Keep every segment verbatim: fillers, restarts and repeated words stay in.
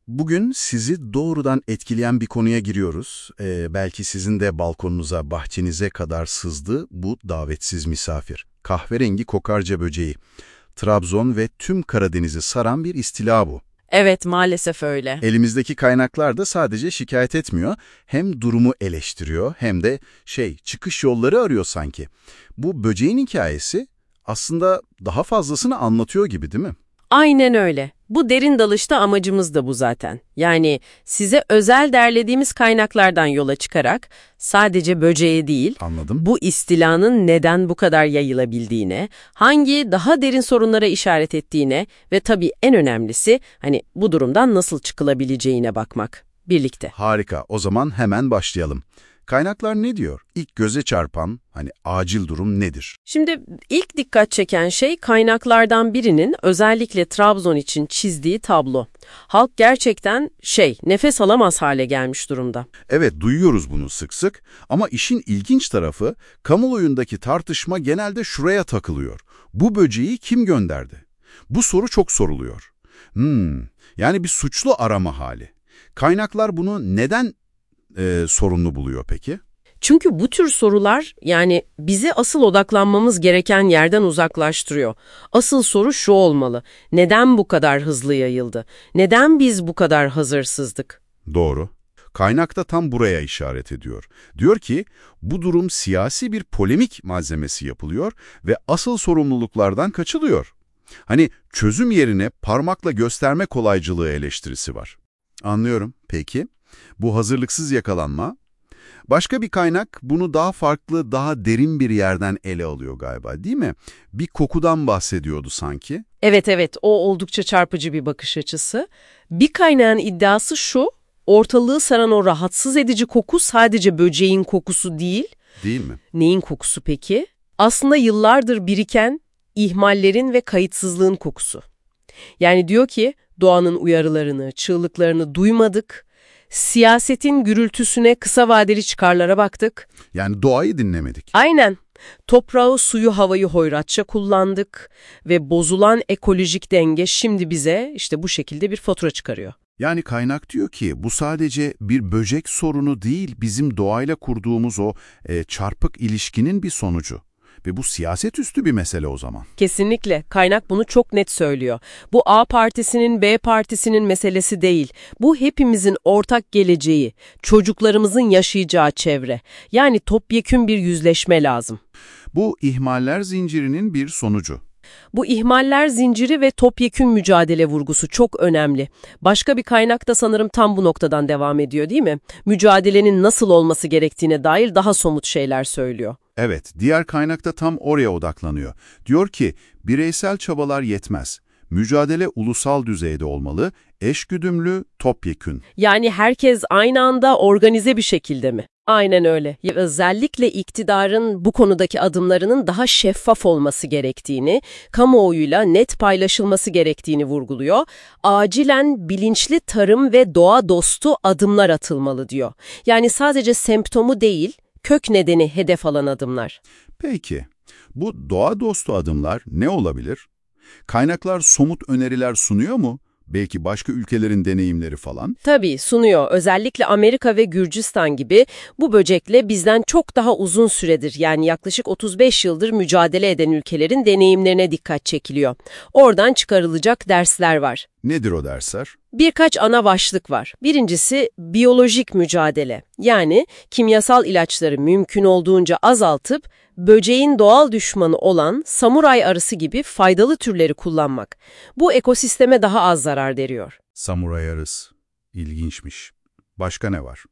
Bugün sizi doğrudan etkileyen bir konuya giriyoruz. Ee, belki sizin de balkonunuza, bahçenize kadar sızdı bu davetsiz misafir. Kahverengi kokarca böceği. Trabzon ve tüm Karadeniz'i saran bir istila bu. Evet, maalesef öyle. Elimizdeki kaynaklar da sadece şikayet etmiyor, hem durumu eleştiriyor hem de şey, çıkış yolları arıyor sanki. Bu böceğin hikayesi aslında daha fazlasını anlatıyor gibi, değil mi? Aynen öyle. Bu derin dalışta amacımız da bu zaten. Yani size özel derlediğimiz kaynaklardan yola çıkarak sadece böceğe değil, Anladım. bu istilanın neden bu kadar yayılabildiğine, hangi daha derin sorunlara işaret ettiğine ve tabii en önemlisi hani bu durumdan nasıl çıkılabileceğine bakmak birlikte. Harika. O zaman hemen başlayalım. Kaynaklar ne diyor? İlk göze çarpan, hani acil durum nedir? Şimdi ilk dikkat çeken şey kaynaklardan birinin özellikle Trabzon için çizdiği tablo. Halk gerçekten şey, nefes alamaz hale gelmiş durumda. Evet, duyuyoruz bunu sık sık ama işin ilginç tarafı, kamuoyundaki tartışma genelde şuraya takılıyor. Bu böceği kim gönderdi? Bu soru çok soruluyor. Hmm, yani bir suçlu arama hali. Kaynaklar bunu neden e, sorunlu buluyor peki? Çünkü bu tür sorular yani bizi asıl odaklanmamız gereken yerden uzaklaştırıyor. Asıl soru şu olmalı: neden bu kadar hızlı yayıldı? Neden biz bu kadar hazırsızdık? Doğru. Kaynak da tam buraya işaret ediyor. Diyor ki, bu durum siyasi bir polemik malzemesi yapılıyor ve asıl sorumluluklardan kaçılıyor. Hani çözüm yerine parmakla gösterme kolaycılığı eleştirisi var. Anlıyorum. Peki, bu hazırlıksız yakalanma. Başka bir kaynak bunu daha farklı, daha derin bir yerden ele alıyor galiba, değil mi? Bir kokudan bahsediyordu sanki. Evet evet, o oldukça çarpıcı bir bakış açısı. Bir kaynağın iddiası şu: ortalığı saran o rahatsız edici koku sadece böceğin kokusu değil. Değil mi? Neyin kokusu peki? Aslında yıllardır biriken ihmallerin ve kayıtsızlığın kokusu. Yani diyor ki doğanın uyarılarını, çığlıklarını duymadık, siyasetin gürültüsüne, kısa vadeli çıkarlara baktık. Yani doğayı dinlemedik. Aynen. Toprağı, suyu, havayı hoyratça kullandık ve bozulan ekolojik denge şimdi bize işte bu şekilde bir fatura çıkarıyor. Yani kaynak diyor ki bu sadece bir böcek sorunu değil, bizim doğayla kurduğumuz o e, çarpık ilişkinin bir sonucu. Ve bu siyaset üstü bir mesele o zaman. Kesinlikle. Kaynak bunu çok net söylüyor. Bu A partisinin, B partisinin meselesi değil. Bu hepimizin ortak geleceği, çocuklarımızın yaşayacağı çevre. Yani topyekün bir yüzleşme lazım. Bu ihmaller zincirinin bir sonucu. Bu ihmaller zinciri ve topyekün mücadele vurgusu çok önemli. Başka bir kaynak da sanırım tam bu noktadan devam ediyor, değil mi? Mücadelenin nasıl olması gerektiğine dair daha somut şeyler söylüyor. Evet, diğer kaynak da tam oraya odaklanıyor. Diyor ki, bireysel çabalar yetmez. Mücadele ulusal düzeyde olmalı, eşgüdümlü, topyekün. Yani herkes aynı anda organize bir şekilde mi? Aynen öyle. Ya özellikle iktidarın bu konudaki adımlarının daha şeffaf olması gerektiğini, kamuoyuyla net paylaşılması gerektiğini vurguluyor. Acilen bilinçli tarım ve doğa dostu adımlar atılmalı diyor. Yani sadece semptomu değil, kök nedeni hedef alan adımlar. Peki, bu doğa dostu adımlar ne olabilir? Kaynaklar somut öneriler sunuyor mu? Belki başka ülkelerin deneyimleri falan. Tabii sunuyor. Özellikle Amerika ve Gürcistan gibi bu böcekle bizden çok daha uzun süredir, yani yaklaşık otuz beş yıldır mücadele eden ülkelerin deneyimlerine dikkat çekiliyor. Oradan çıkarılacak dersler var. Nedir o dersler? Birkaç ana başlık var. Birincisi biyolojik mücadele. Yani kimyasal ilaçları mümkün olduğunca azaltıp böceğin doğal düşmanı olan samuray arısı gibi faydalı türleri kullanmak. Bu ekosisteme daha az zarar veriyor. Samuray arısı. İlginçmiş. Başka ne var?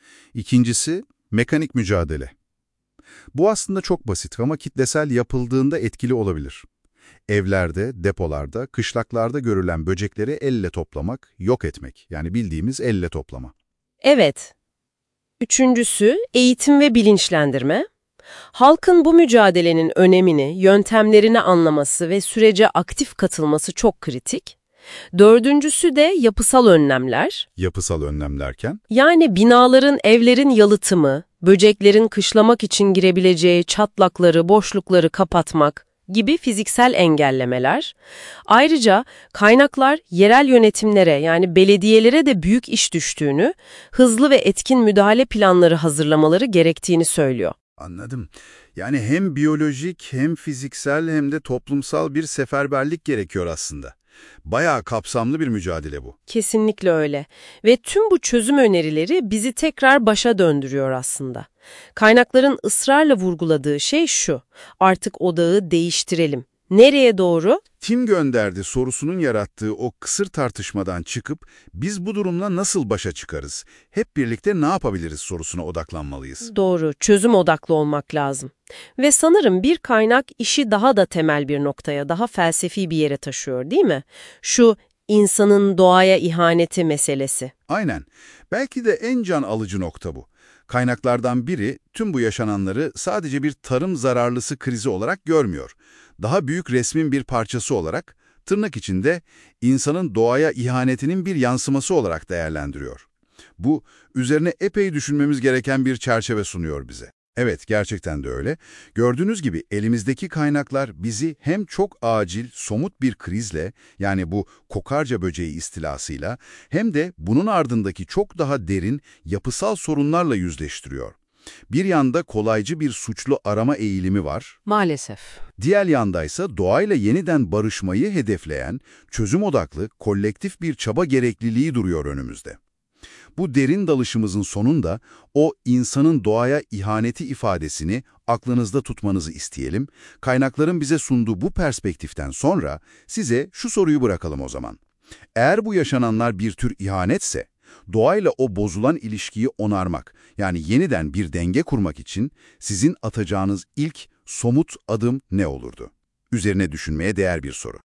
İkincisi mekanik mücadele. Bu aslında çok basit ama kitlesel yapıldığında etkili olabilir. Evlerde, depolarda, kışlaklarda görülen böcekleri elle toplamak, yok etmek. Yani bildiğimiz elle toplama. Evet. Üçüncüsü eğitim ve bilinçlendirme. Halkın bu mücadelenin önemini, yöntemlerini anlaması ve sürece aktif katılması çok kritik. Dördüncüsü de yapısal önlemler. Yapısal önlemlerken? Yani binaların, evlerin yalıtımı, böceklerin kışlamak için girebileceği çatlakları, boşlukları kapatmak gibi fiziksel engellemeler. Ayrıca kaynaklar yerel yönetimlere yani belediyelere de büyük iş düştüğünü, hızlı ve etkin müdahale planları hazırlamaları gerektiğini söylüyor. Anladım. Yani hem biyolojik hem fiziksel hem de toplumsal bir seferberlik gerekiyor aslında. Bayağı kapsamlı bir mücadele bu. Kesinlikle öyle. Ve tüm bu çözüm önerileri bizi tekrar başa döndürüyor aslında. Kaynakların ısrarla vurguladığı şey şu: artık odağı değiştirelim. Nereye doğru? Kim gönderdi sorusunun yarattığı o kısır tartışmadan çıkıp biz bu durumla nasıl başa çıkarız, hep birlikte ne yapabiliriz sorusuna odaklanmalıyız. Doğru, çözüm odaklı olmak lazım. Ve sanırım bir kaynak işi daha da temel bir noktaya, daha felsefi bir yere taşıyor, değil mi? Şu insanın doğaya ihaneti meselesi. Aynen. Belki de en can alıcı nokta bu. Kaynaklardan biri tüm bu yaşananları sadece bir tarım zararlısı krizi olarak görmüyor. Daha büyük resmin bir parçası olarak, tırnak içinde insanın doğaya ihanetinin bir yansıması olarak değerlendiriyor. Bu, üzerine epey düşünmemiz gereken bir çerçeve sunuyor bize. Evet, gerçekten de öyle. Gördüğünüz gibi elimizdeki kaynaklar bizi hem çok acil, somut bir krizle, yani bu kokarca böceği istilasıyla, hem de bunun ardındaki çok daha derin, yapısal sorunlarla yüzleştiriyor. Bir yanda kolaycı bir suçlu arama eğilimi var. Maalesef. Diğer yandaysa doğayla yeniden barışmayı hedefleyen, çözüm odaklı, kolektif bir çaba gerekliliği duruyor önümüzde. Bu derin dalışımızın sonunda o insanın doğaya ihaneti ifadesini aklınızda tutmanızı isteyelim. Kaynakların bize sunduğu bu perspektiften sonra size şu soruyu bırakalım o zaman. Eğer bu yaşananlar bir tür ihanetse, doğayla o bozulan ilişkiyi onarmak, yani yeniden bir denge kurmak için sizin atacağınız ilk somut adım ne olurdu? Üzerine düşünmeye değer bir soru.